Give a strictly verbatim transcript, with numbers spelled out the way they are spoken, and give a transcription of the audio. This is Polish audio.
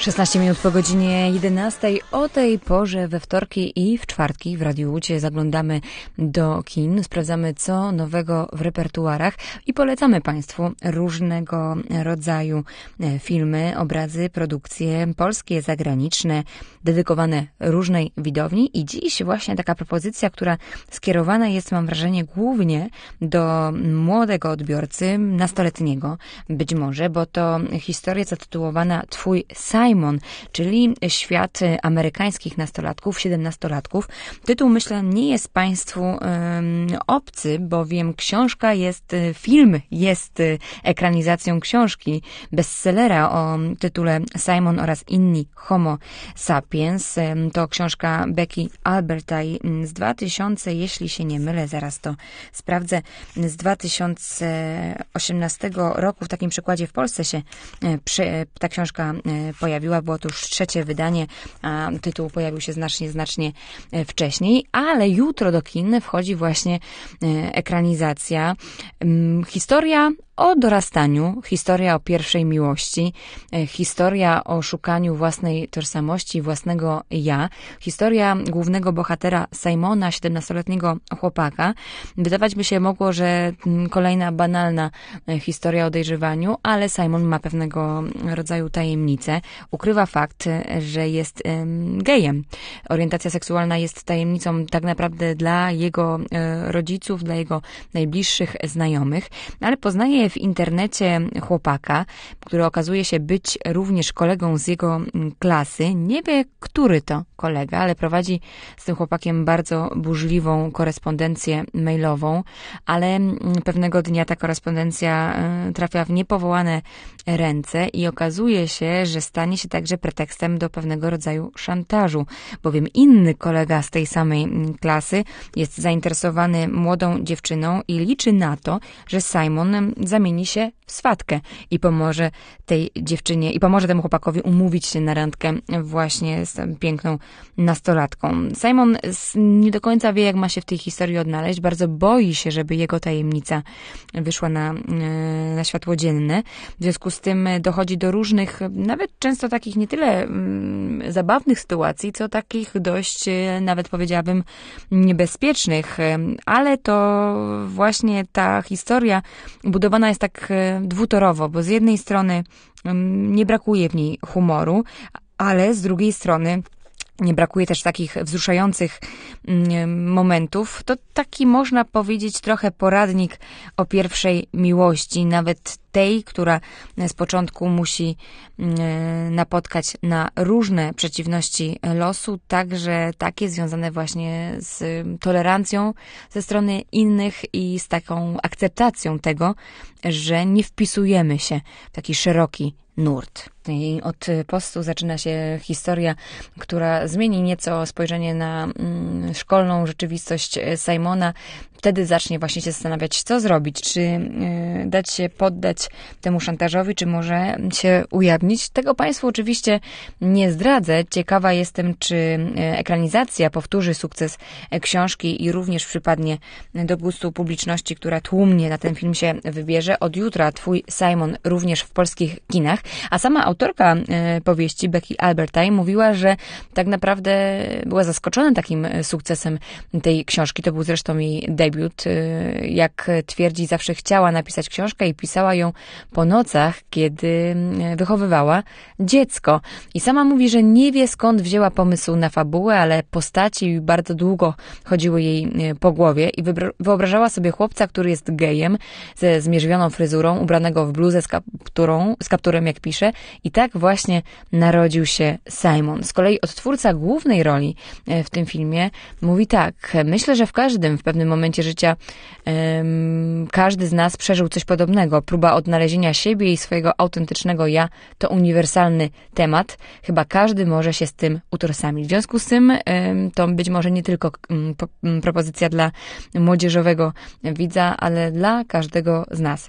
szesnaście minut po godzinie jedenastej. O tej porze we wtorki i w czwartki w Radiu Łódź zaglądamy do kin, sprawdzamy co nowego w repertuarach i polecamy Państwu różnego rodzaju filmy, obrazy, produkcje polskie, zagraniczne, dedykowane różnej widowni. I dziś właśnie taka propozycja, która skierowana jest, mam wrażenie, głównie do młodego odbiorcy, nastoletniego być może, bo to historia zatytułowana Twój Simon, czyli świat amerykańskich nastolatków, siedemnastolatków. Tytuł, myślę, nie jest Państwu um, obcy, bowiem książka jest, film jest ekranizacją książki, bestsellera o tytule Simon oraz inni Homo sapiens. To książka Becky Albertaj z dwa tysiące, jeśli się nie mylę, zaraz to sprawdzę, z dwa tysiące osiemnastego roku. W takim przykładzie w Polsce się ta książka pojawiła. Było to już trzecie wydanie, a tytuł pojawił się znacznie, znacznie wcześniej. Ale jutro do kin wchodzi właśnie ekranizacja. Historia o dorastaniu, historia o pierwszej miłości, historia o szukaniu własnej tożsamości, własnego ja, historia głównego bohatera Simona, siedemnastoletniego chłopaka. Wydawać by się mogło, że kolejna banalna historia o dojrzewaniu, ale Simon ma pewnego rodzaju tajemnicę. Ukrywa fakt, że jest gejem. Orientacja seksualna jest tajemnicą tak naprawdę dla jego rodziców, dla jego najbliższych znajomych, ale poznaje w internecie chłopaka, który okazuje się być również kolegą z jego klasy. Nie wie, który to kolega, ale prowadzi z tym chłopakiem bardzo burzliwą korespondencję mailową, ale pewnego dnia ta korespondencja trafia w niepowołane ręce i okazuje się, że stanie się także pretekstem do pewnego rodzaju szantażu, bowiem inny kolega z tej samej klasy jest zainteresowany młodą dziewczyną i liczy na to, że Simon zamieni się w swatkę i pomoże tej dziewczynie i pomoże temu chłopakowi umówić się na randkę właśnie z piękną nastolatką. Simon nie do końca wie, jak ma się w tej historii odnaleźć. Bardzo boi się, żeby jego tajemnica wyszła na, na światło dzienne. W związku z tym dochodzi do różnych, nawet często takich nie tyle mm, zabawnych sytuacji, co takich dość, nawet powiedziałabym, niebezpiecznych. Ale to właśnie ta historia budowana jest tak dwutorowo, bo z jednej strony nie brakuje w niej humoru, ale z drugiej strony nie brakuje też takich wzruszających momentów. To taki, można powiedzieć, trochę poradnik o pierwszej miłości, nawet tej, która z początku musi napotkać na różne przeciwności losu, także takie związane właśnie z tolerancją ze strony innych i z taką akceptacją tego, że nie wpisujemy się w taki szeroki nurt. I od postu zaczyna się historia, która zmieni nieco spojrzenie na mm, szkolną rzeczywistość Simona. Wtedy zacznie właśnie się zastanawiać, co zrobić, czy y, dać się poddać temu szantażowi, czy może się ujawnić. Tego Państwu oczywiście nie zdradzę. Ciekawa jestem, czy ekranizacja powtórzy sukces książki i również przypadnie do gustu publiczności, która tłumnie na ten film się wybierze. Od jutra Twój Simon również w polskich kinach. A sama autorka y, powieści, Becky Albertaj, mówiła, że tak naprawdę była zaskoczona takim sukcesem tej książki. To był zresztą jej debiut. Jak twierdzi, zawsze chciała napisać książkę i pisała ją po nocach, kiedy wychowywała dziecko. I sama mówi, że nie wie, skąd wzięła pomysł na fabułę, ale postaci bardzo długo chodziły jej po głowie i wyobrażała sobie chłopca, który jest gejem, ze zmierzwioną fryzurą, ubranego w bluzę z kapturą, z kapturem, jak pisze. I tak właśnie narodził się Simon. Z kolei odtwórca głównej roli w tym filmie mówi tak: myślę, że w każdym w pewnym momencie życia um, każdy z nas przeżył coś podobnego. Próba odnalezienia siebie i swojego autentycznego ja to uniwersalny temat. Chyba każdy może się z tym utożsamić. W związku z tym um, to być może nie tylko um, po, um, propozycja dla młodzieżowego widza, ale dla każdego z nas.